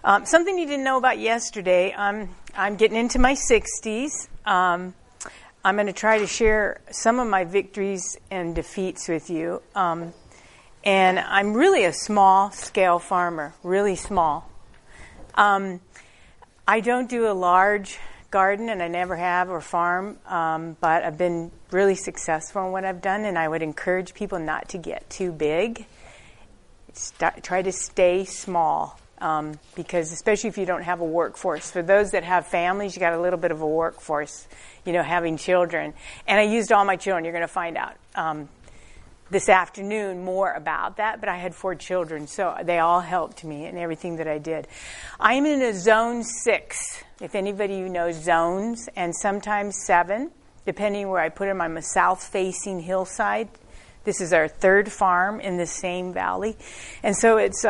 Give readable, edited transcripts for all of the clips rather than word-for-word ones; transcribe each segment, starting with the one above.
Something you didn't know about yesterday, I'm getting into my 60s. I'm going to try to share some of my victories and defeats with you. And I'm really a small-scale farmer, really small. I don't do a large garden, and I never have, or farm, but I've been really successful in what I've done, and I would encourage people not to get too big. Try to stay small. Because especially if you don't have a workforce. For those that have families, you got a little bit of a workforce, having children. And I used all my children. You're going to find out this afternoon more about that. But I had 4 children, so they all helped me in everything that I did. I'm in a zone 6, if anybody knows zones, and sometimes 7, depending where I put them. I'm a south-facing hillside. This is our 3rd farm in the same valley. And so it's...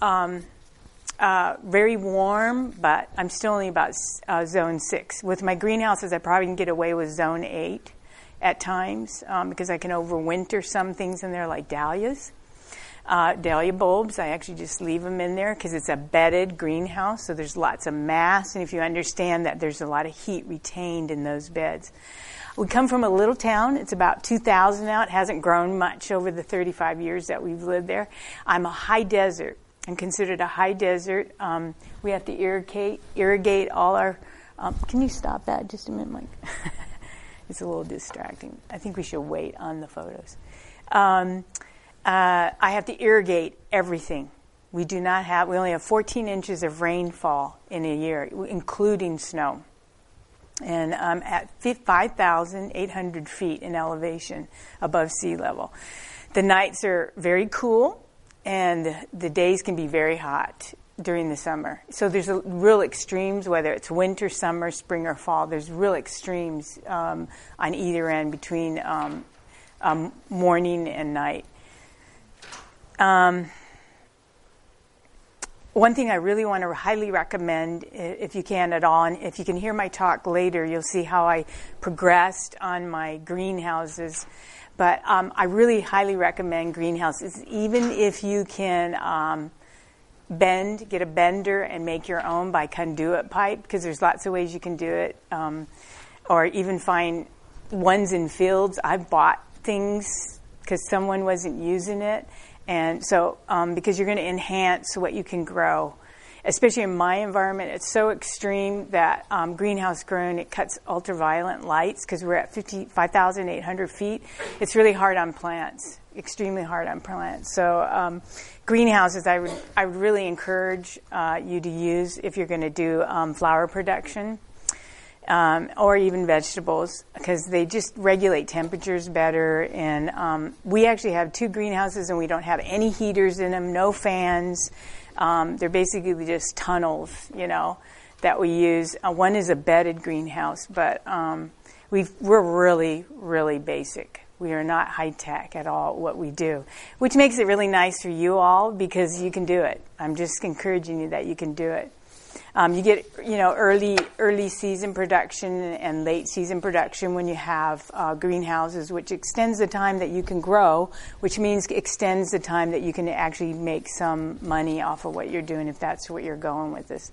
very warm, but I'm still only about zone 6. With my greenhouses, I probably can get away with zone 8 at times because I can overwinter some things in there like dahlias. Dahlia bulbs, I actually just leave them in there because it's a bedded greenhouse, so there's lots of mass, and if you understand that, there's a lot of heat retained in those beds. We come from a little town. It's about 2,000 now. It hasn't grown much over the 35 years that we've lived there. I'm a high desert. I'm considered a high desert. We have to irrigate all our... can you stop that just a minute, Mike? It's a little distracting. I think we should wait on the photos. I have to irrigate everything. We only have 14 inches of rainfall in a year, including snow. And I'm at 5,800 feet in elevation above sea level. The nights are very cool. And the days can be very hot during the summer. So there's real extremes, whether it's winter, summer, spring, or fall. There's real extremes on either end between morning and night. One thing I really want to highly recommend, if you can at all, and if you can hear my talk later, you'll see how I progressed on my greenhouses. But I really highly recommend greenhouses, even if you can get a bender and make your own by conduit pipe, because there's lots of ways you can do it, or even find ones in fields. I've bought things because someone wasn't using it, and so because you're going to enhance what you can grow. Especially in my environment, it's so extreme that greenhouse grown, it cuts ultraviolet lights because we're at 5,800 feet. It's really hard on plants, extremely hard on plants. So greenhouses, I would really encourage you to use if you're going to do flower production or even vegetables, because they just regulate temperatures better. And we actually have 2 greenhouses, and we don't have any heaters in them, no fans. They're basically just tunnels, that we use. One is a bedded greenhouse, but we're really, really basic. We are not high-tech at all what we do, which makes it really nice for you all because you can do it. I'm just encouraging you that you can do it. You get, early season production and late season production when you have greenhouses, which extends the time that you can grow, which means extends the time that you can actually make some money off of what you're doing, if that's what you're going with this.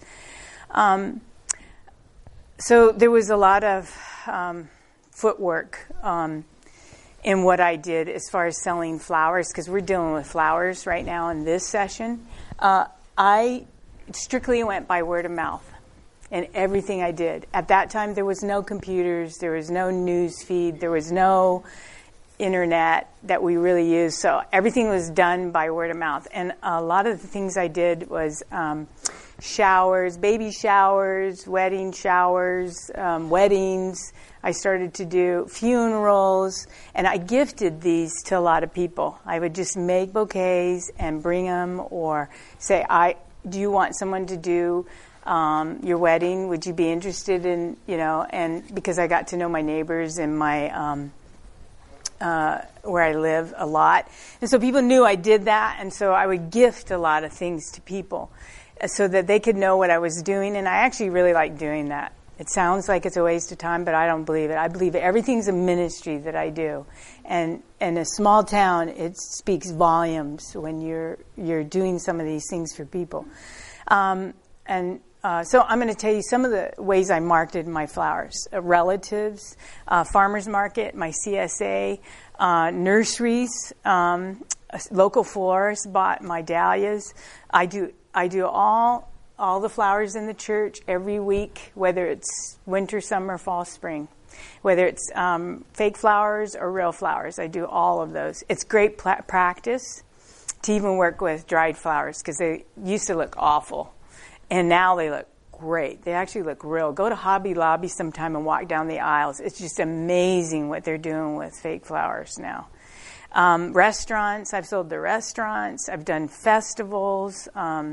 So there was a lot of footwork in what I did as far as selling flowers, because we're dealing with flowers right now in this session. I strictly went by word of mouth in everything I did. At that time, there was no computers, there was no news feed, there was no internet that we really used. So everything was done by word of mouth. And a lot of the things I did was showers, baby showers, wedding showers, weddings. I started to do funerals, and I gifted these to a lot of people. I would just make bouquets and bring them, or say, do you want someone to do your wedding? Would you be interested in, and because I got to know my neighbors and my where I live a lot. And so people knew I did that, and so I would gift a lot of things to people so that they could know what I was doing, and I actually really like doing that. It sounds like it's a waste of time, but I don't believe it. I believe everything's a ministry that I do. And in a small town, it speaks volumes when you're doing some of these things for people. So I'm going to tell you some of the ways I marketed my flowers. Relatives, farmers market, my CSA, nurseries, local florists bought my dahlias. I do all the flowers in the church every week, whether it's winter, summer, fall, spring. Whether it's fake flowers or real flowers, I do all of those. It's great practice to even work with dried flowers because they used to look awful. And now they look great. They actually look real. Go to Hobby Lobby sometime and walk down the aisles. It's just amazing what they're doing with fake flowers now. Restaurants, I've sold to restaurants. I've done festivals.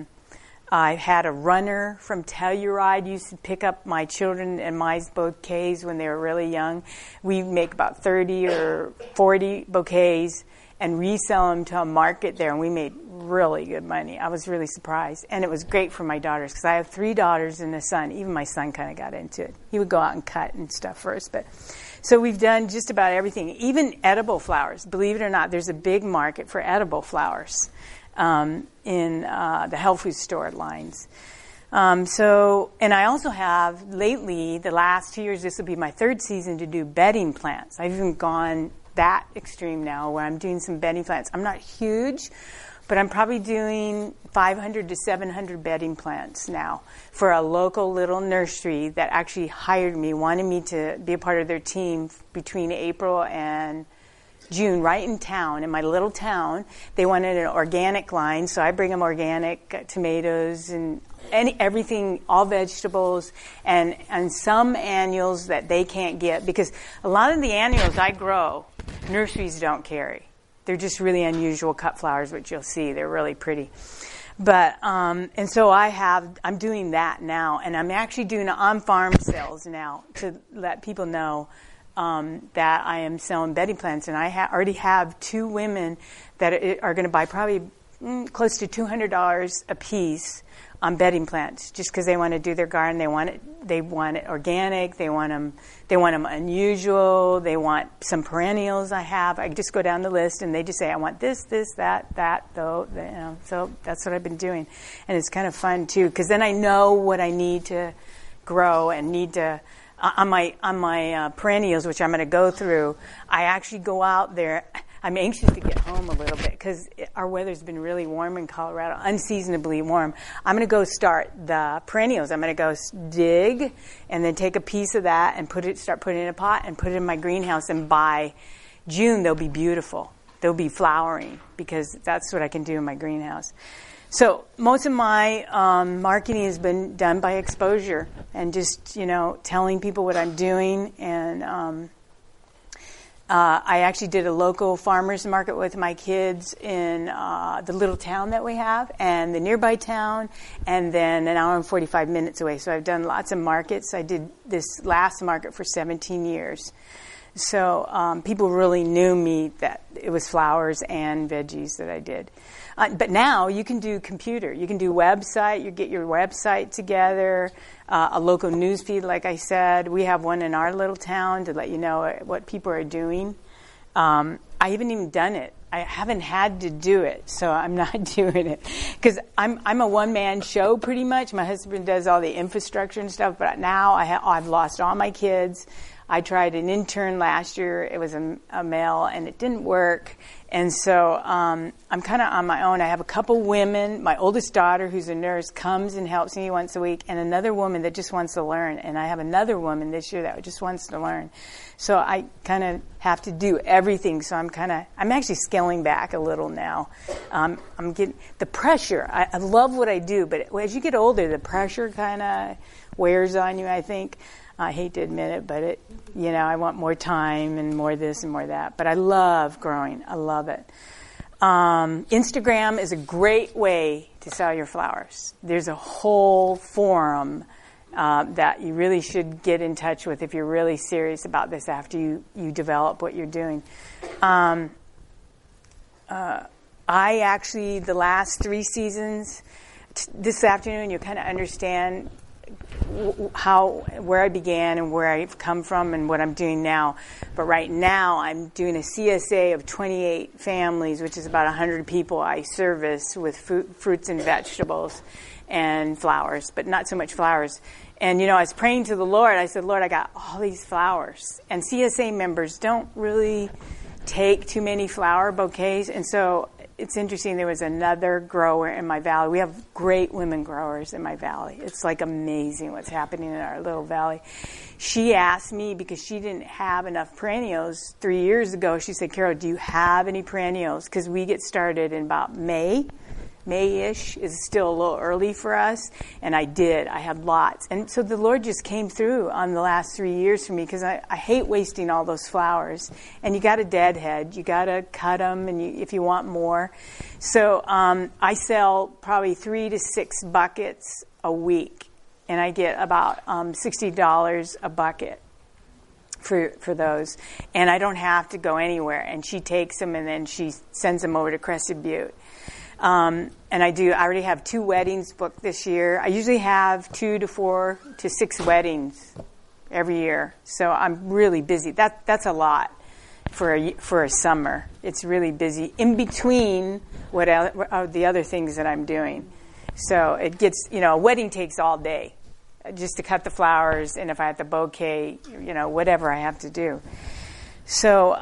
I had a runner from Telluride used to pick up my children and my bouquets when they were really young. We make about 30 or 40 bouquets and resell them to a market there, and we made really good money. I was really surprised. And it was great for my daughters because I have 3 daughters and a son. Even my son kind of got into it. He would go out and cut and stuff first. So we've done just about everything, even edible flowers. Believe it or not, there's a big market for edible flowers in the health food store lines. And I also have lately, the last 2 years, this will be my 3rd season to do bedding plants. I've even gone that extreme now where I'm doing some bedding plants. I'm not huge, but I'm probably doing 500 to 700 bedding plants now for a local little nursery that actually hired me, wanted me to be a part of their team between April and June, right in town, in my little town. They wanted an organic line, so I bring them organic tomatoes and everything, all vegetables, and some annuals that they can't get, because a lot of the annuals I grow, nurseries don't carry. They're just really unusual cut flowers, which you'll see. They're really pretty. But, and so I'm doing that now, and I'm actually doing on-farm sales now to let people know that I am selling bedding plants, and I already have 2 women that are going to buy probably close to $200 a piece on bedding plants, just because they want to do their garden. They want it organic. They want them unusual. They want some perennials. I just go down the list, and they just say, I want this, that, though. So that's what I've been doing, and it's kind of fun too, because then I know what I need to grow and need to. On my perennials, which I'm going to go through, I actually go out there. I'm anxious to get home a little bit because our weather's been really warm in Colorado, unseasonably warm. I'm going to go start the perennials. I'm going to go dig and then take a piece of that and start putting it in a pot and put it in my greenhouse. And by June, they'll be beautiful. They'll be flowering because that's what I can do in my greenhouse. So most of my marketing has been done by exposure and just, telling people what I'm doing. And I actually did a local farmers market with my kids in the little town that we have and the nearby town, and then an hour and 45 minutes away. So I've done lots of markets. I did this last market for 17 years. So people really knew me that it was flowers and veggies that I did. But now you can do computer. You can do website. You get your website together, a local news feed, like I said. We have one in our little town to let you know what people are doing. I haven't even done it. I haven't had to do it, so I'm not doing it. Because I'm a one-man show pretty much. My husband does all the infrastructure and stuff, but now I've lost all my kids. I tried an intern last year. It was a male, and it didn't work. And so I'm kind of on my own. I have a couple women. My oldest daughter, who's a nurse, comes and helps me once a week, and another woman that just wants to learn. And I have another woman this year that just wants to learn. So I kind of have to do everything. So I'm actually scaling back a little now. I'm getting the pressure. I love what I do, but as you get older, the pressure kind of wears on you, I think. I hate to admit it, but I want more time and more this and more that. But I love growing. I love it. Instagram is a great way to sell your flowers. There's a whole forum that you really should get in touch with if you're really serious about this after you develop what you're doing. I actually, the last 3 seasons, this afternoon, you kind of understand where I began and where I've come from and what I'm doing now. But right now I'm doing a CSA of 28 families, which is about 100 people I service with fruits and vegetables. and flowers, but not so much flowers. And, I was praying to the Lord. I said, Lord, I got all these flowers. And CSA members don't really take too many flower bouquets. And so it's interesting. There was another grower in my valley. We have great women growers in my valley. It's like amazing what's happening in our little valley. She asked me, because she didn't have enough perennials 3 years ago, she said, Carol, do you have any perennials? Because we get started in about May-ish is still a little early for us, and I did. I had lots. And so the Lord just came through on the last 3 years for me, because I hate wasting all those flowers. And you got to deadhead. You got to cut them and if you want more. So I sell probably 3 to 6 buckets a week, and I get about $60 a bucket for those. And I don't have to go anywhere. And she takes them, and then she sends them over to Crested Butte. And I already have 2 weddings booked this year. I usually have 2 to 4 to 6 weddings every year. So I'm really busy. That's a lot for a summer. It's really busy in between the other things that I'm doing. So it gets, a wedding takes all day just to cut the flowers, and if I have the bouquet, whatever I have to do. So,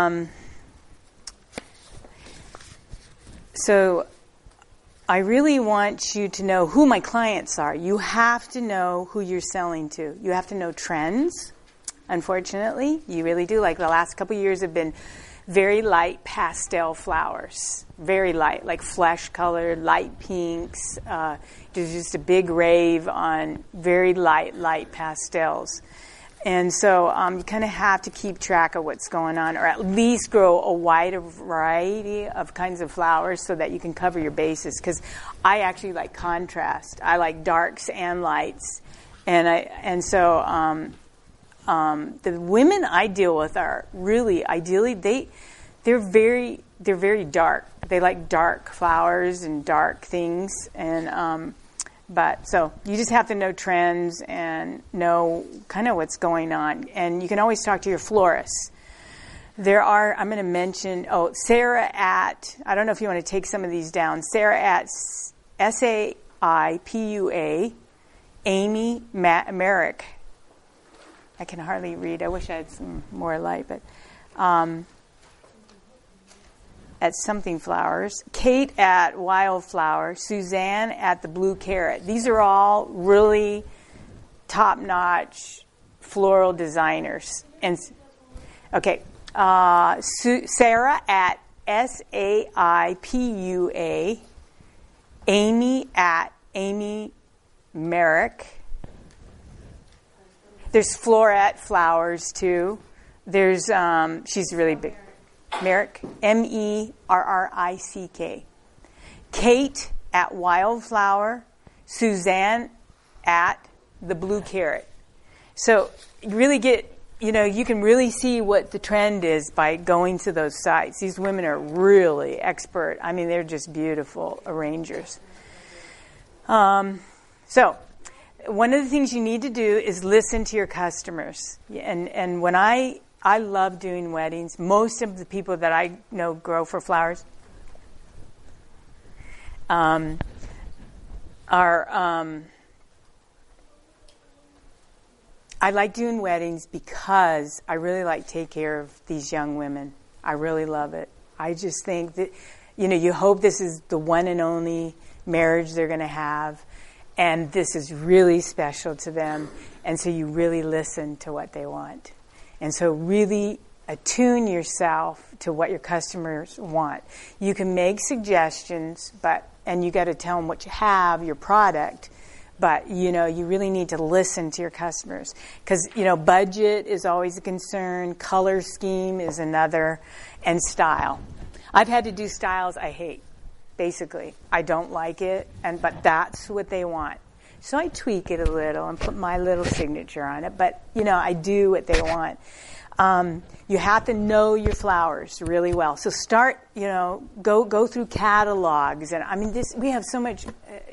I really want you to know who my clients are. You have to know who you're selling to. You have to know trends, unfortunately. You really do. Like the last couple of years have been very light pastel flowers. Very light, like flesh colored, light pinks. There's just a big rave on very light pastels. And so you kind of have to keep track of what's going on, or at least grow a wider variety of kinds of flowers so that you can cover your bases. Because I actually like contrast. I like darks and lights. So the women I deal with are really, ideally, they're very dark. They like dark flowers and dark things. And But so you just have to know trends and know kind of what's going on. And you can always talk to your florist. I'm going to mention, Sarah at, I don't know if you want to take some of these down, Sarah at SAIPUA, Amy Merrick. I can hardly read. I wish I had some more light, but at Something Flowers, Kate at Wildflower, Suzanne at the Blue Carrot. These are all really top-notch floral designers. And Sarah at SAIPUA, Amy at Amy Merrick. There's Florette Flowers too. There's she's really big. Merrick, Merrick. Kate at Wildflower, Suzanne at the Blue Carrot. So you really you can really see what the trend is by going to those sites. These women are really expert. I mean, they're just beautiful arrangers. So one of the things you need to do is listen to your customers. And when I love doing weddings. Most of the people that I know grow for flowers I like doing weddings because I really like to take care of these young women. I really love it. I just think that, you hope this is the one and only marriage they're going to have, and this is really special to them, and so you really listen to what they want. And so really attune yourself to what your customers want. You can make suggestions, and you got to tell them what you have, your product, but, you really need to listen to your customers. Because, budget is always a concern, color scheme is another, and style. I've had to do styles I hate, basically. I don't like it, but that's what they want. So I tweak it a little and put my little signature on it. But, I do what they want. You have to know your flowers really well. So start, go through catalogs. And we have so much,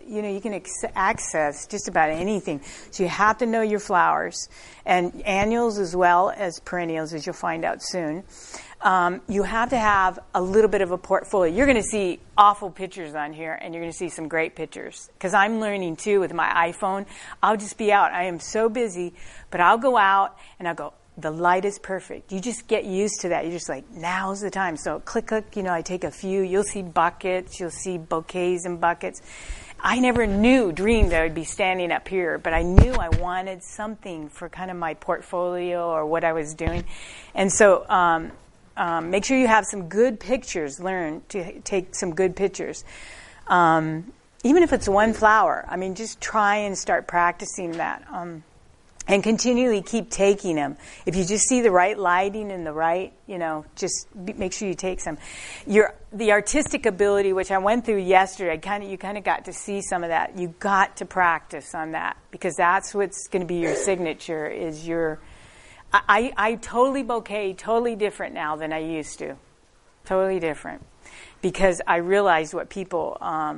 you can access just about anything. So you have to know your flowers, and annuals as well as perennials, as you'll find out soon. You have to have a little bit of a portfolio. You're going to see awful pictures on here, and you're going to see some great pictures. Because I'm learning, too, with my iPhone. I'll just be out. I am so busy, but I'll go out, and I'll go, the light is perfect. You just get used to that. You're just like, now's the time. So click, I take a few. You'll see buckets. You'll see bouquets and buckets. I never dreamed I would be standing up here, but I knew I wanted something for kind of my portfolio or what I was doing. And so make sure you have some good pictures. Learn to take some good pictures. Even if it's one flower. I mean, just try and start practicing that. And continually keep taking them. If you just see the right lighting and the right, just make sure you take some. The artistic ability, which I went through yesterday, you kind of got to see some of that. You got to practice on that, because that's what's going to be your signature. Is I totally bouquet, totally different now than I used to, totally different, because I realized what people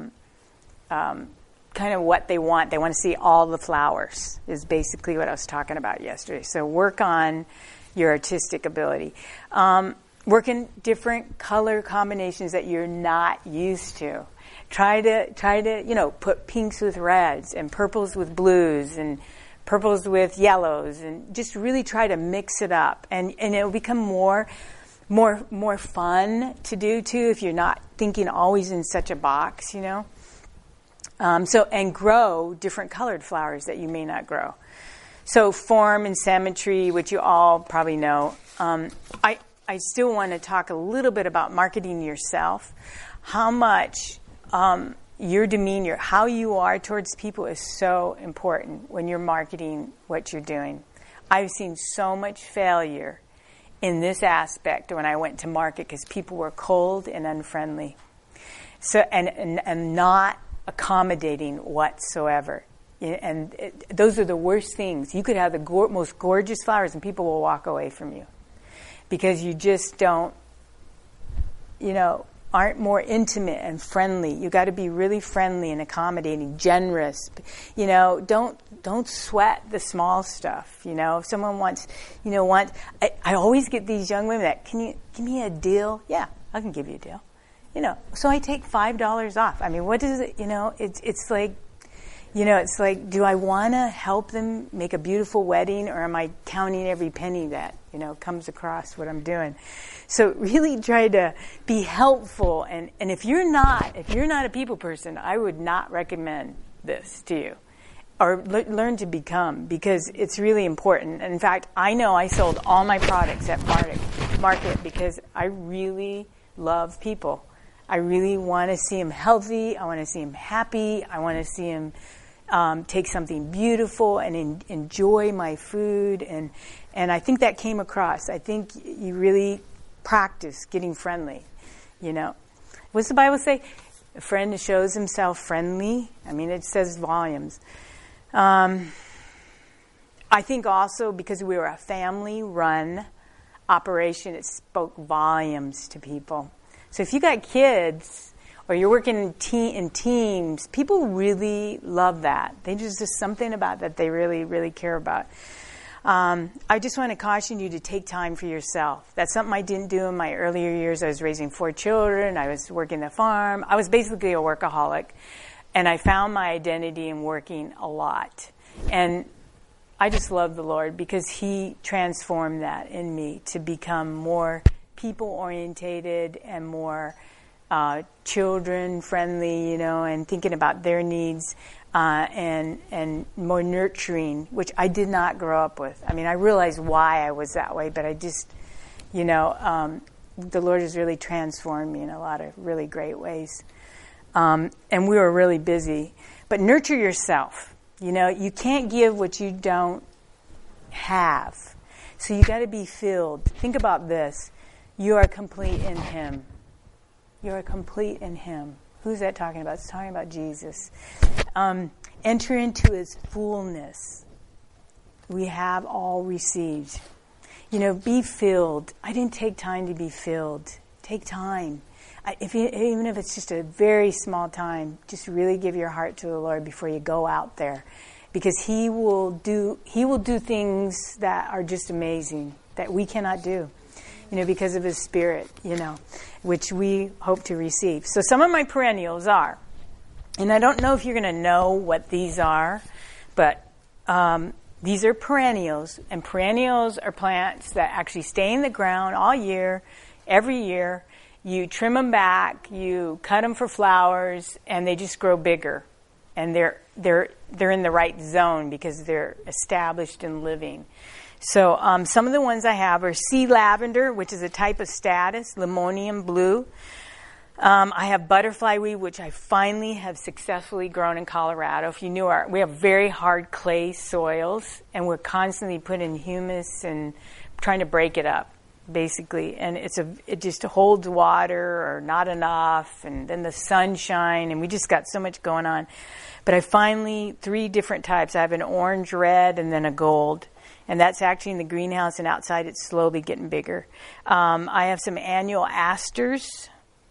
kind of what they want. They want to see all the flowers, is basically what I was talking about yesterday. So work on your artistic ability. Work in different color combinations that you're not used to. Try to put pinks with reds and purples with blues and purples with yellows, and just really try to mix it up. And it'll become more fun to do too if you're not thinking always in such a box, and grow different colored flowers that you may not grow. So form and symmetry, which you all probably know. I still want to talk a little bit about marketing yourself. How much your demeanor, how you are towards people, is so important when you're marketing what you're doing. I've seen so much failure in this aspect when I went to market, because people were cold and unfriendly. So and not accommodating whatsoever. And those are the worst things. You could have the most gorgeous flowers and people will walk away from you because you just don't, aren't more intimate and friendly. You got to be really friendly and accommodating, generous. Don't sweat the small stuff. If someone wants, I always get these young women that, can you give me a deal? Yeah, I can give you a deal. So I take $5 off. I mean, what is it? It's like, do I want to help them make a beautiful wedding, or am I counting every penny that, comes across what I'm doing? So really try to be helpful. And if you're not a people person, I would not recommend this to you, or learn to become, because it's really important. And in fact, I know I sold all my products at Market because I really love people. I really want to see him healthy. I want to see him happy. I want to see him take something beautiful and enjoy my food. And I think that came across. I think you really practice getting friendly. What's the Bible say? A friend shows himself friendly. I mean, it says volumes. I think also because we were a family-run operation, it spoke volumes to people. So if you got kids or you're working in teams, people really love that. There's just something about that they really, really care about. I just want to caution you to take time for yourself. That's something I didn't do in my earlier years. I was raising 4 children. I was working the farm. I was basically a workaholic. And I found my identity in working a lot. And I just love the Lord because He transformed that in me to become more people-orientated and more children-friendly, and thinking about their needs, and more nurturing, which I did not grow up with. I mean, I realized why I was that way, but I just, the Lord has really transformed me in a lot of really great ways. And we were really busy. But nurture yourself. You can't give what you don't have. So you got to be filled. Think about this. You are complete in Him. You are complete in Him. Who's that talking about? It's talking about Jesus. Enter into His fullness. We have all received. Be filled. I didn't take time to be filled. Take time. Even if it's just a very small time, just really give your heart to the Lord before you go out there, because He will do things that are just amazing that we cannot do, because of His Spirit, which we hope to receive. So some of my perennials are, and I don't know if you're going to know what these are, but these are perennials, and perennials are plants that actually stay in the ground all year, every year. You trim them back, you cut them for flowers, and they just grow bigger. And they're in the right zone because they're established and living. So some of the ones I have are sea lavender, which is a type of statice, limonium blue. I have butterfly weed, which I finally have successfully grown in Colorado. If you knew we have very hard clay soils, and we're constantly putting humus and trying to break it up, basically. And it just holds water or not enough, and then the sunshine, and we just got so much going on. But I finally, 3 different types. I have an orange, red, and then a gold. And that's actually in the greenhouse, and outside it's slowly getting bigger. I have some annual asters.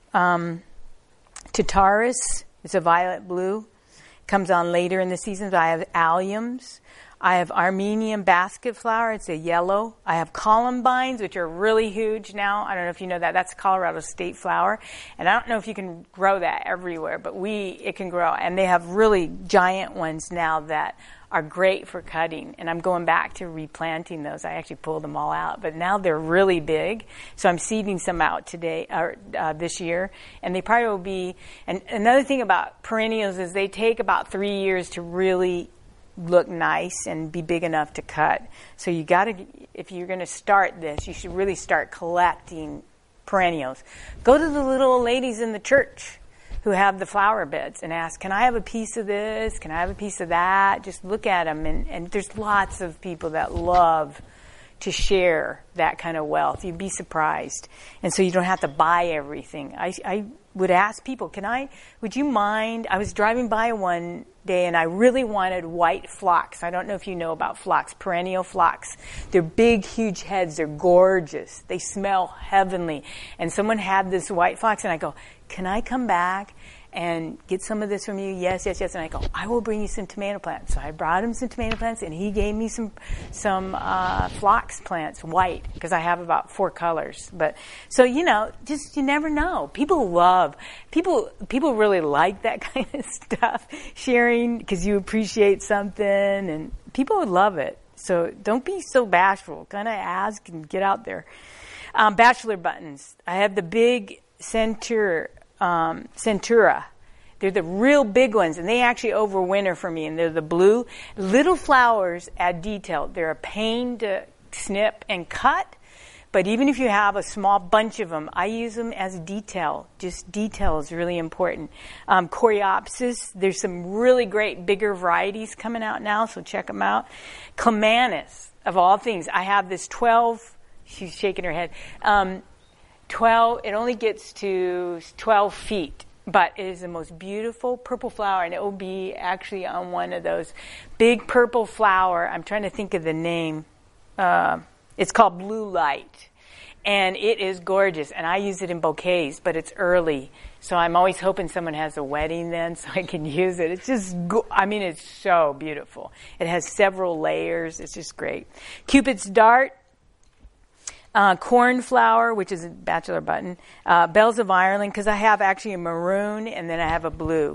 Tataris, it's a violet blue, comes on later in the season. I have alliums. I have Armenian basket flower, it's a yellow. I have columbines, which are really huge now. I don't know if you know that. That's a Colorado state flower. And I don't know if you can grow that everywhere, but it can grow. And they have really giant ones now that are great for cutting. And I'm going back to replanting those. I actually pulled them all out, but now they're really big. So I'm seeding some out today, or this year. And they probably will be, and another thing about perennials is they take about 3 years to really look nice and be big enough to cut. So you got to, if you're going to start this, you should really start collecting perennials. Go to the little old ladies in the church who have the flower beds and ask, can I have a piece of this? Can I have a piece of that? Just look at them. And there's lots of people that love to share that kind of wealth. You'd be surprised. And so you don't have to buy everything. I would ask people, would you mind? I was driving by one day and I really wanted white phlox. I don't know if you know about phlox, perennial phlox. They're big, huge heads. They're gorgeous. They smell heavenly. And someone had this white phlox and I go, can I come back and get some of this from you? Yes. And I go, I will bring you some tomato plants. So I brought him some tomato plants, and he gave me some phlox plants, white, because I have about 4 colors. But so you never know. People really like that kind of stuff, sharing, because you appreciate something, and people would love it. So don't be so bashful. Kind of ask and get out there. Bachelor buttons. I have the big Centura. They're the real big ones, and they actually overwinter for me, and they're the blue. Little flowers add detail. They're a pain to snip and cut, but even if you have a small bunch of them, I use them as detail. Just detail is really important. Coreopsis, there's some really great bigger varieties coming out now, so check them out. Clematis, of all things. I have this 12, she's shaking her head, 12, it only gets to 12 feet, but it is the most beautiful purple flower, and it will be actually on one of those big purple flower. I'm trying to think of the name. It's called Blue Light, and it is gorgeous, and I use it in bouquets, but it's early, so I'm always hoping someone has a wedding then so I can use it. It's just, it's so beautiful. It has several layers. It's just great. Cupid's Dart. Cornflower, which is a bachelor button. Bells of Ireland, because I have actually a maroon and then I have a blue.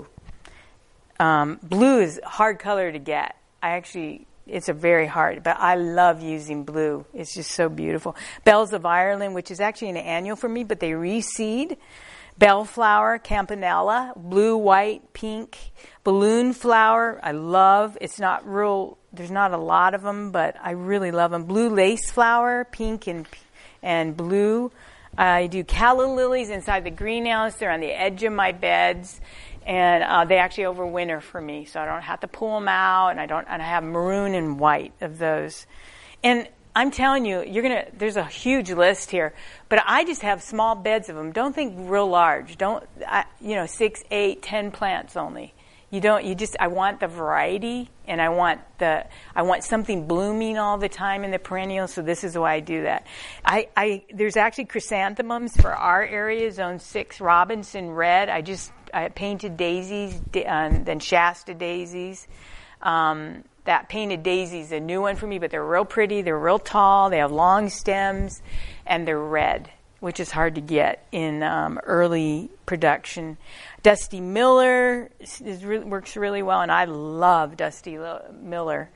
Blue is a hard color to get. It's a very hard, but I love using blue. It's just so beautiful. Bells of Ireland, which is actually an annual for me, but they reseed. Bellflower, campanella, blue, white, pink. Balloon flower, I love. It's not there's not a lot of them, but I really love them. Blue lace flower, pink and blue. I do calla lilies inside the greenhouse. They're on the edge of my beds, and they actually overwinter for me, so I don't have to pull them out. And I have maroon and white of those. And I'm telling you, there's a huge list here, but I just have small beds of them. Don't think real large. 6, 8, 10 plants only. I want the variety, and I want something blooming all the time in the perennial, so this is why I do that. There's actually chrysanthemums for our area, Zone 6, Robinson Red. I painted daisies, then Shasta daisies. That painted daisy is a new one for me, but they're real pretty, they're real tall, they have long stems, and they're red, which is hard to get in early production. Dusty Miller works really well, and I love Dusty Miller.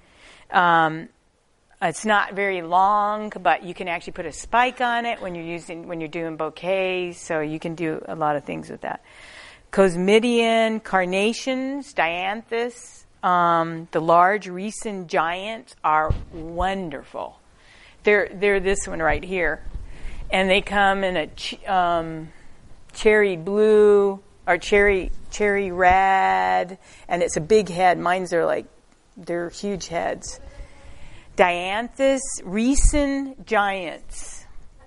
It's not very long, but you can actually put a spike on it when you're doing bouquets, so you can do a lot of things with that. Cosmidian, carnations, dianthus, the large Reeson giants are wonderful. They're this one right here, and they come in a cherry blue or cherry red, and it's a big head. They're huge heads. Dianthus, Reeson giants.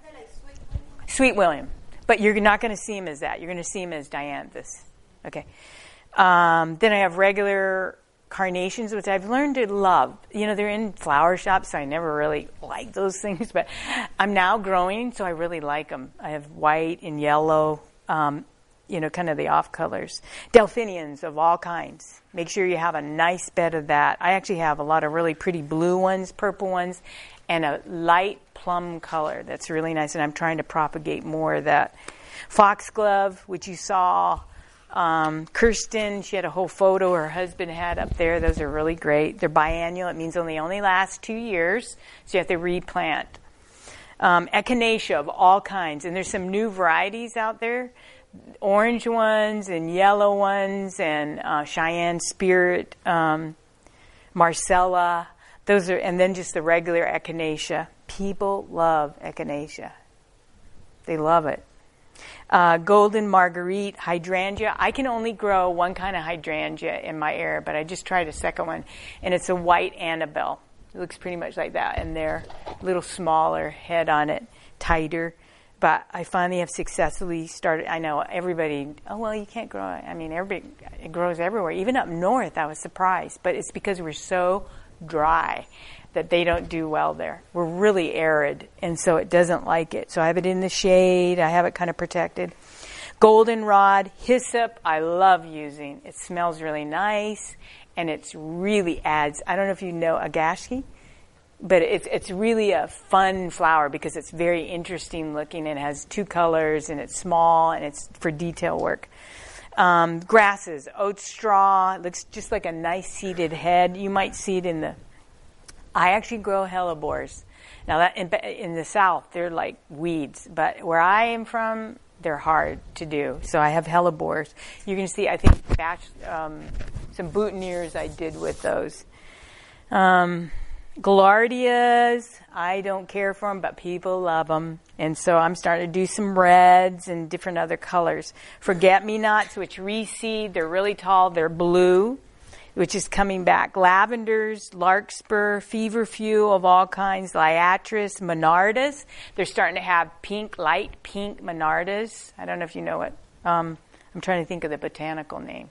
Sweet William. But you're not going to see him as that. You're going to see him as dianthus. Okay. Then I have regular carnations, which I've learned to love. They're in flower shops, so I never really liked those things, but I'm now growing, so I really like them. I have white and yellow, kind of the off colors. Delphiniums of all kinds. Make sure you have a nice bed of that. I actually have a lot of really pretty blue ones, purple ones, and a light plum color that's really nice, and I'm trying to propagate more of that. Foxglove, which you saw. Kirsten, she had a whole photo her husband had up there. Those are really great. They're biennial. It means only last 2 years, so you have to replant. Echinacea of all kinds, and there's some new varieties out there. Orange ones and yellow ones and Cheyenne Spirit, Marcella. And then just the regular echinacea. People love echinacea. They love it. Golden Marguerite, hydrangea. I can only grow one kind of hydrangea in my area, but I just tried a second one, and it's a white Annabelle. It looks pretty much like that, and they're a little smaller head on it, tighter. But I finally have successfully started. I know everybody, you can't grow it. Everybody, it grows everywhere. Even up north, I was surprised. But it's because we're so dry that they don't do well there. We're really arid, and so it doesn't like it. So I have it in the shade. I have it kind of protected. Goldenrod, hyssop, I love using. It smells really nice, and it's really adds. I don't know if you know Agashi, but it's really a fun flower because it's very interesting looking and has 2 colors, and it's small, and it's for detail work. Grasses, oat straw, looks just like a nice seeded head. You might see it I actually grow hellebores. Now that in the South, they're like weeds, but where I am from, they're hard to do. So I have hellebores. You can see, I think, some boutonnieres I did with those. Gaillardias, I don't care for them, but people love them. And so I'm starting to do some reds and different other colors. Forget-me-nots, which reseed, they're really tall, they're blue, which is coming back. Lavenders, larkspur, feverfew of all kinds, liatris, monardas. They're starting to have light pink monardas. I don't know if you know it. I'm trying to think of the botanical name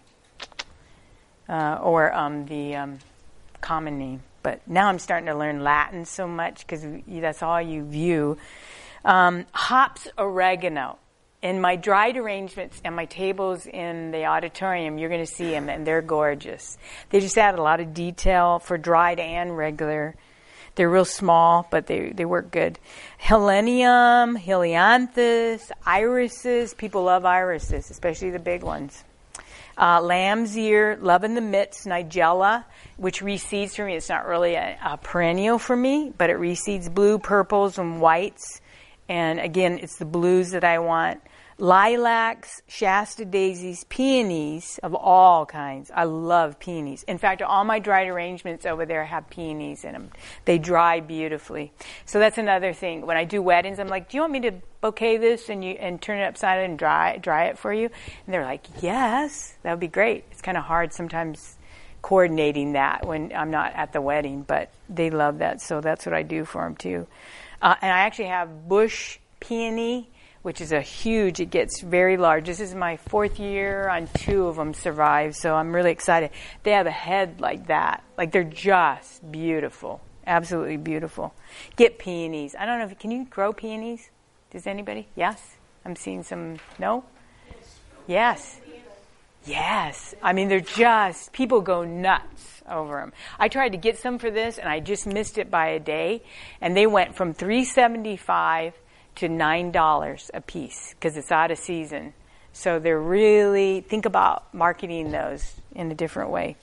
or the common name. But now I'm starting to learn Latin so much because that's all you view. Hops oregano. In my dried arrangements and my tables in the auditorium, you're going to see them, and they're gorgeous. They just add a lot of detail for dried and regular. They're real small, but they work good. Helenium, helianthus, irises. People love irises, especially the big ones. Lamb's ear, loving the mitts, nigella, which reseeds for me. It's not really a perennial for me, but it reseeds blue, purples, and whites. And again, it's the blues that I want. Lilacs, Shasta daisies, peonies of all kinds. I love peonies. In fact, all my dried arrangements over there have peonies in them. They dry beautifully. So that's another thing. When I do weddings, I'm like, do you want me to bouquet this and turn it upside down and dry it for you? And they're like, yes, that would be great. It's kind of hard sometimes coordinating that when I'm not at the wedding, but they love that. So that's what I do for them too. And I actually have bush peony, which is it gets very large. This is my 4th year on 2 of them survived, so I'm really excited. They have a head like that. Like, they're just beautiful. Absolutely beautiful. Get peonies. I don't know can you grow peonies? Does anybody? Yes? I'm seeing some, no? Yes. Yes. I mean, they're just, people go nuts over them. I tried to get some for this, and I just missed it by a day, and they went from $3.75 to $9 a piece because it's out of season. So they're really, think about marketing those in a different way.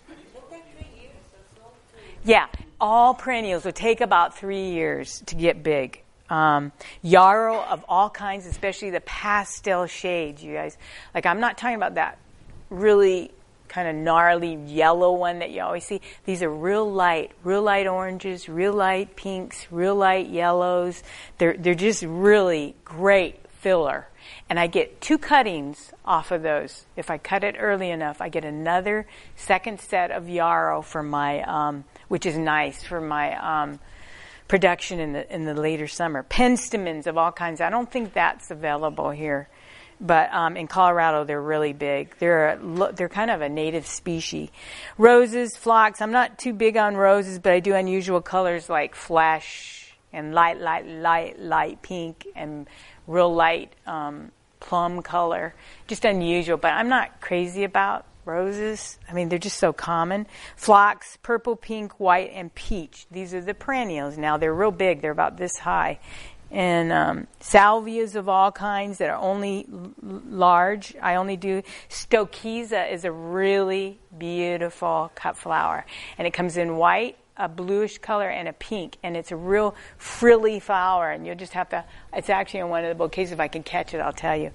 Yeah, all perennials will take about 3 years to get big. Yarrow of all kinds, especially the pastel shades, you guys. Like, I'm not talking about that really kind of gnarly yellow one that you always see. These are real light oranges, real light pinks, real light yellows. They're just really great filler. And I get 2 cuttings off of those. If I cut it early enough, I get another second set of yarrow for my, which is nice for my production in the later summer. Penstemons of all kinds. I don't think that's available here. But in Colorado, they're really big. They're kind of a native species. Roses, phlox. I'm not too big on roses, but I do unusual colors like flesh and light pink and real light plum color. Just unusual, but I'm not crazy about roses. I mean, they're just so common. Phlox, purple, pink, white, and peach. These are the perennials. Now, they're real big. They're about this high. And salvias of all kinds that are only large. I only do Stoichia is a really beautiful cut flower, and it comes in white, a bluish color, and a pink, and it's a real frilly flower. And you'll just have to. It's actually in one of the bouquets. If I can catch it, I'll tell you.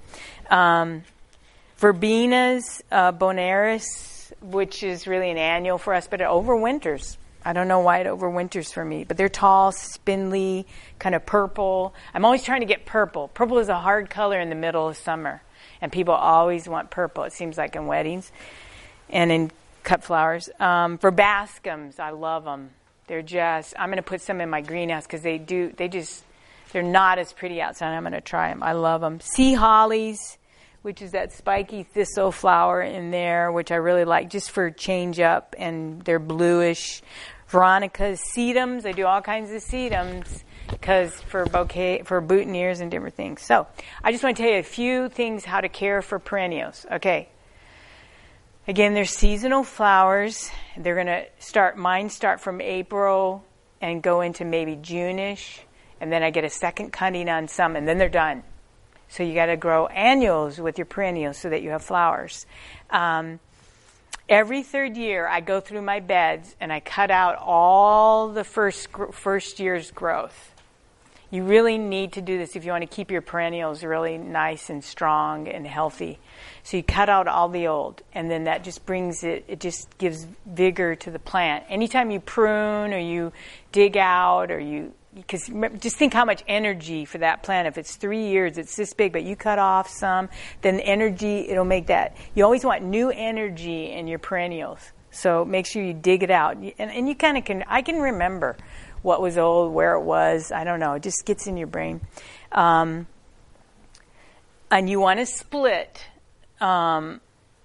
Verbenas, Bonaris, which is really an annual for us, but it overwinters. I don't know why it overwinters for me, but they're tall, spindly, kind of purple. I'm always trying to get purple. Purple is a hard color in the middle of summer, and people always want purple, it seems like, in weddings and in cut flowers. Verbascums, I love them. They're just, I'm going to put some in my greenhouse because they're not as pretty outside. I'm going to try them. I love them. Sea hollies, which is that spiky thistle flower in there, which I really like just for change up, and they're bluish. Veronicas, sedums. I do all kinds of sedums because for boutonnieres and different things. So I just want to tell you a few things how to care for perennials. Okay. Again, they're seasonal flowers. They're going to mine start from April and go into maybe June-ish, and then I get a second cutting on some, and then they're done. So you got to grow annuals with your perennials so that you have flowers. Every 3rd year, I go through my beds and I cut out all the first year's growth. You really need to do this if you want to keep your perennials really nice and strong and healthy. So you cut out all the old, and then that just it just gives vigor to the plant. Anytime you prune or you dig out because just think how much energy for that plant. If it's 3 years, it's this big, but you cut off some, then the energy, it'll make that. You always want new energy in your perennials. So make sure you dig it out. And you kind of I can remember what was old, where it was. I don't know. It just gets in your brain. And you want to split. I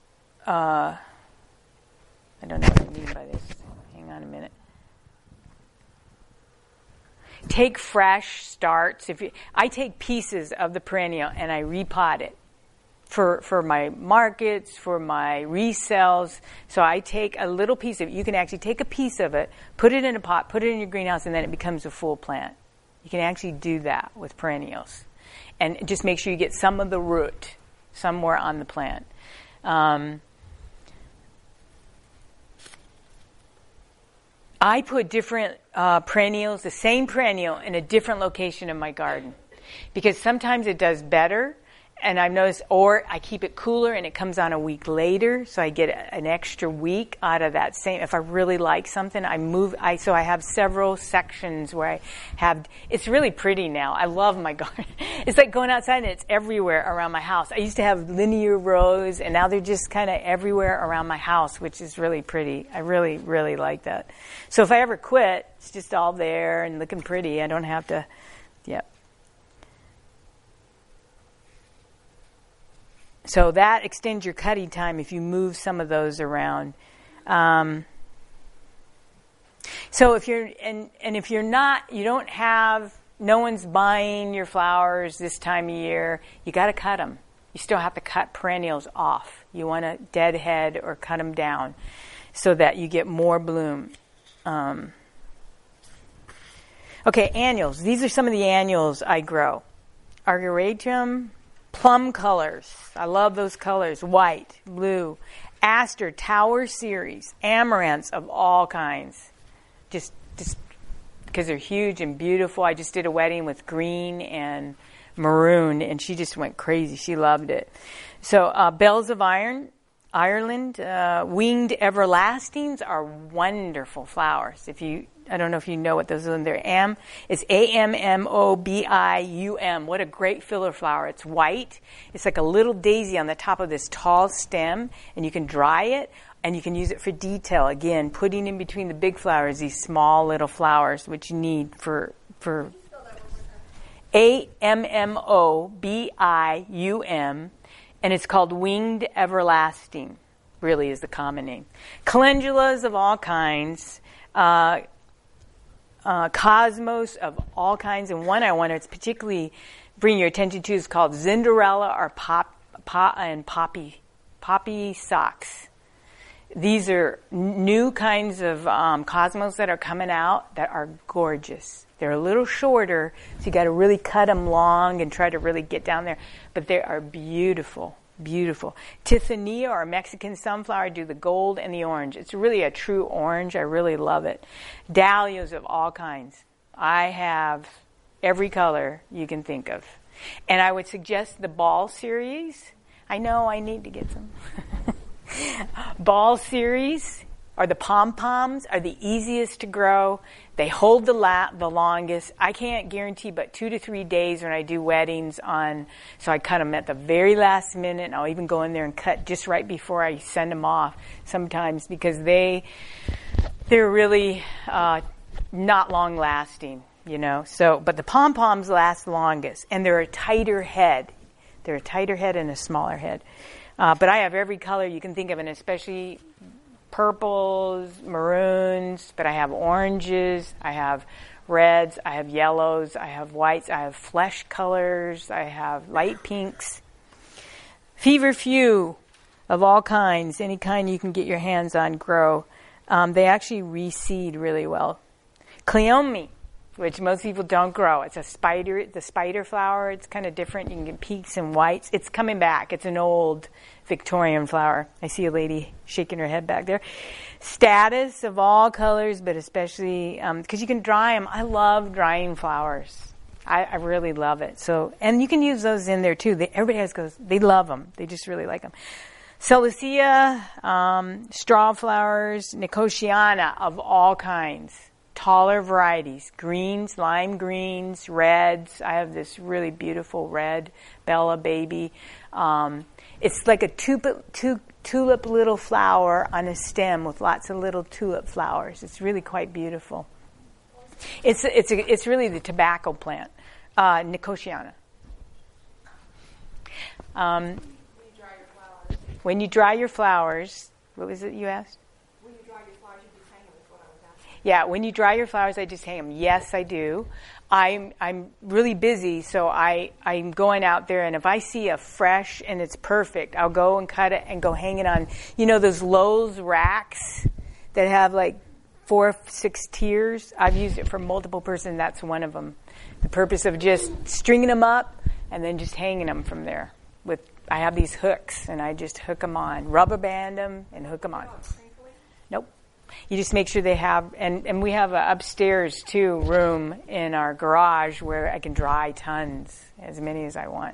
don't know what I mean by this. Hang on a minute. Take fresh starts. I take pieces of the perennial and I repot it for my markets, for my resells. So I take a little piece of it. You can actually take a piece of it, put it in a pot, put it in your greenhouse, and then it becomes a full plant. You can actually do that with perennials. And just make sure you get some of the root somewhere on the plant. I put different perennials, the same perennial, in a different location in my garden. Because sometimes it does better, and I've noticed, or I keep it cooler and it comes on a week later, so I get an extra week out of that same. If I really like something, so I have several sections where I have, it's really pretty now. I love my garden. It's like going outside and it's everywhere around my house. I used to have linear rows, and now they're just kind of everywhere around my house, which is really pretty. I really, really like that. So if I ever quit, it's just all there and looking pretty. I don't have to, So that extends your cutting time if you move some of those around. So if you're, and if you're not, you don't have, no one's buying your flowers this time of year, you got to cut them. You still have to cut perennials off. You want to deadhead or cut them down so that you get more bloom. Okay, annuals. These are some of the annuals I grow. Argyratum, plum colors. I love those colors. White, blue. Aster, tower series. Amaranths of all kinds. Just because they're huge and beautiful. I just did a wedding with green and maroon, and she just went crazy. She loved it. So bells of Ireland, winged everlastings are wonderful flowers. I don't know if you know what those are. It's Ammobium. What a great filler flower. It's white. It's like a little daisy on the top of this tall stem, and you can dry it, and you can use it for detail. Again, putting in between the big flowers these small little flowers, which you need for Ammobium, and it's called winged everlasting, really is the common name. Calendulas of all kinds, cosmos of all kinds, and one I want to particularly bring your attention to is called Zinderella or poppy socks. These are new kinds of cosmos that are coming out that are gorgeous. They're a little shorter, so you got to really cut them long and try to really get down there. But they are beautiful, beautiful. Tithania or Mexican sunflower do the gold and the orange. It's really a true orange. I really love it. Dahlias of all kinds. I have every color you can think of. And I would suggest the ball series. I know I need to get some. Ball series or the pom-poms are the easiest to grow. They hold the longest. I can't guarantee but 2 to 3 days when I do weddings so I cut them at the very last minute, and I'll even go in there and cut just right before I send them off sometimes because they're really not long lasting, you know. So, but the pom-poms last longest, and they're a tighter head. They're a tighter head and a smaller head. But I have every color you can think of, and especially purples, maroons, but I have oranges, I have reds, I have yellows, I have whites, I have flesh colors, I have light pinks. Feverfew of all kinds, any kind you can get your hands on grow. They actually reseed really well. Cleome, which most people don't grow. It's the spider flower. It's kind of different. You can get pinks and whites. It's coming back. It's an old Victorian flower. I see a lady shaking her head back there. Statice of all colors, but especially because you can dry them. I love drying flowers. I really love it. So, and you can use those in there too. They love them. They just really like them. Celosia, straw flowers, Nicotiana of all kinds. Taller varieties, greens, lime greens, reds. I have this really beautiful red Bella baby. It's like a tulip little flower on a stem with lots of little tulip flowers. It's really quite beautiful. It's really the tobacco plant, Nicotiana. When you dry your flowers, what was it you asked? Yeah, when you dry your flowers, I just hang them. Yes, I do. I'm really busy, so I'm going out there, and if I see a fresh and it's perfect, I'll go and cut it and go hang it on. You know those Lowe's racks that have like 4 or 6 tiers? I've used it for multiple person. That's one of them. The purpose of just stringing them up and then just hanging them from there. I have these hooks, and I just hook them on, rubber band them, and hook them on. Nope. You just make sure they have, and we have a upstairs too room in our garage where I can dry tons, as many as I want.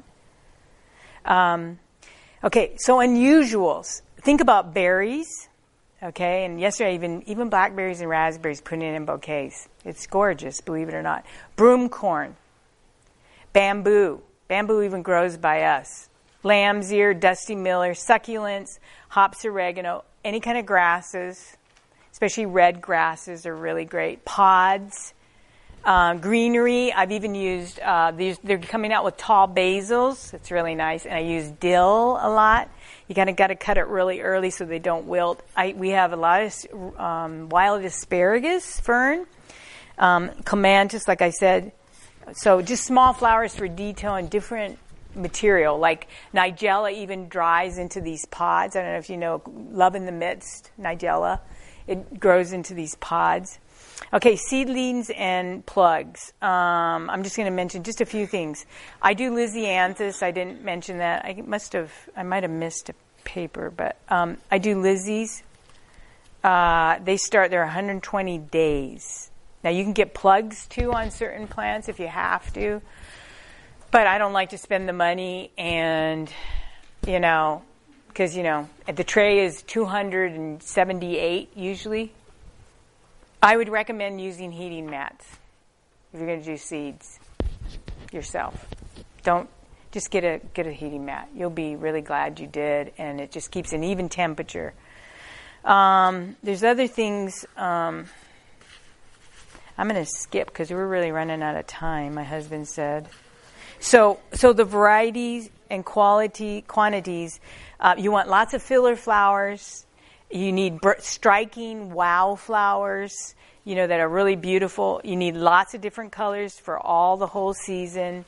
Okay, so unusuals. Think about berries, okay? And yesterday, even blackberries and raspberries put in bouquets. It's gorgeous, believe it or not. Broomcorn, bamboo. Bamboo even grows by us. Lamb's ear, dusty miller, succulents, hops oregano, any kind of grasses. Especially red grasses are really great. Pods, Greenery, I've even used, they're coming out with tall basils. It's really nice. And I use dill a lot. You kind of got to cut it really early so they don't wilt. We have a lot of wild asparagus fern, clematis, like I said. So just small flowers for detail and different material. Like nigella even dries into these pods. I don't know if you know Love in the Midst, nigella. It grows into these pods. Okay, seedlings and plugs. I'm just going to mention just a few things. I do Lysianthus. I didn't mention that. I might have missed a paper, but I do Lysies. They're 120 days. Now you can get plugs too on certain plants if you have to, but I don't like to spend the money, and because the tray is $278 usually. I would recommend using heating mats if you're going to do seeds yourself. Don't just get a heating mat. You'll be really glad you did, and it just keeps an even temperature. There's other things. I'm going to skip because we're really running out of time, my husband said. So the varieties and quantities, you want lots of filler flowers. You need striking wow flowers, that are really beautiful. You need lots of different colors for all the whole season.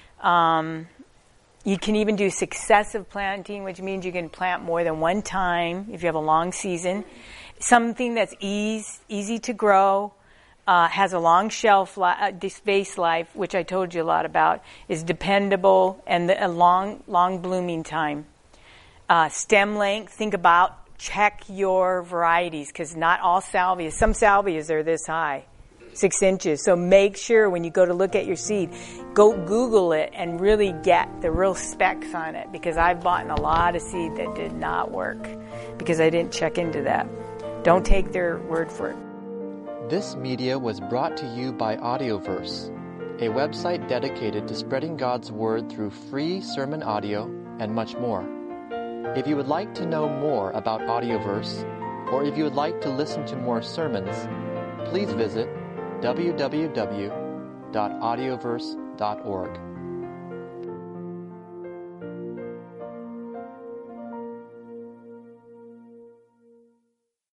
You can even do successive planting, which means you can plant more than one time if you have a long season. Something that's easy to grow, has a long shelf space life, which I told you a lot about, is dependable, and a long blooming time. Stem length, check your varieties, because not all salvias, some salvias are this high, 6 inches. So make sure when you go to look at your seed, go Google it and really get the real specs on it, because I've bought a lot of seed that did not work because I didn't check into that. Don't take their word for it. This media was brought to you by Audioverse, a website dedicated to spreading God's Word through free sermon audio and much more. If you would like to know more about Audioverse, or if you would like to listen to more sermons, please visit www.audioverse.org.